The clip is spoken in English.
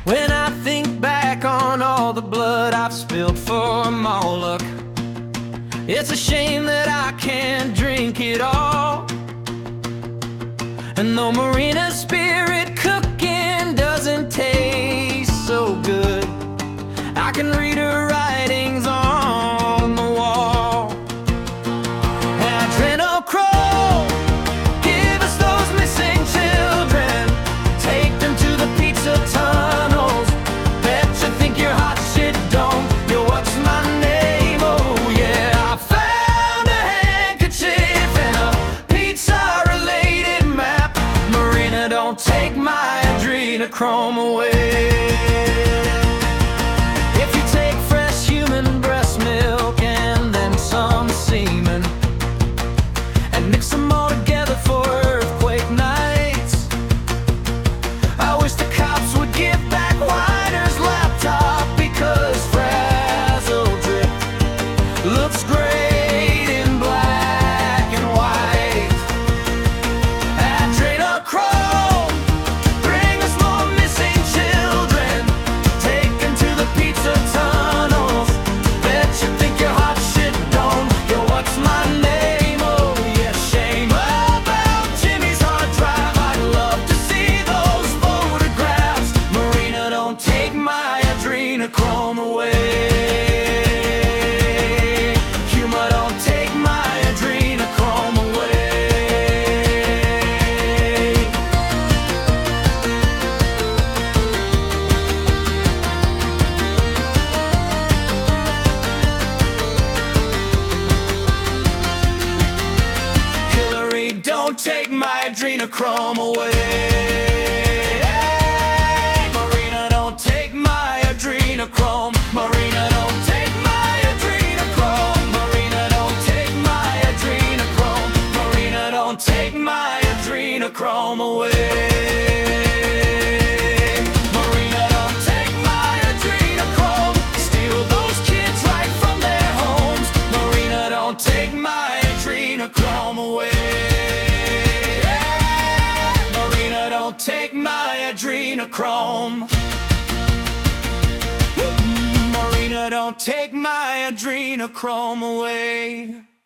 When I think back on all the blood I've spilled for Moloch, it's a shame that I can't drink it all. And though Marina's spirit cooking doesn't taste so good, I can read her writings on the wall. Adrenochrome, give us those missing children, take them to the pizza tunnels. Bet you think you're hot shit, don't you? What's my name? Oh yeah, I found a handkerchief and a pizza-related map. Marina, don't take my adrenochrome away. If you take fresh human breast milk and then some semen and mix them all together for earthquake nights, I wish the cops would give back Wider's laptop, because Frazzle Drip looks great in black and white. Adrenochrome, bring us more missing children, take them to the pizza tunnels. Bet you think you're hot shit, don't you? What's my name? Oh yeah, shame about Jimmy's hard drive. I'd love to see those photographs. Marina, don't take my adrenochrome away. Humor, don't take my adrenochrome away. Hillary, don't take my adrenochrome away. Marina, don't take my adrenochrome. Marina, don't take my adrenochrome. Marina, don't take my adrenochrome. Marina, don't take my adrenochrome away. Marina, don't take my adrenochrome. Steal those kids right from their homes. Marina, don't take my adrenochrome away. Marina, don't take my adrenochrome. Marina, don't take my adrenochrome away.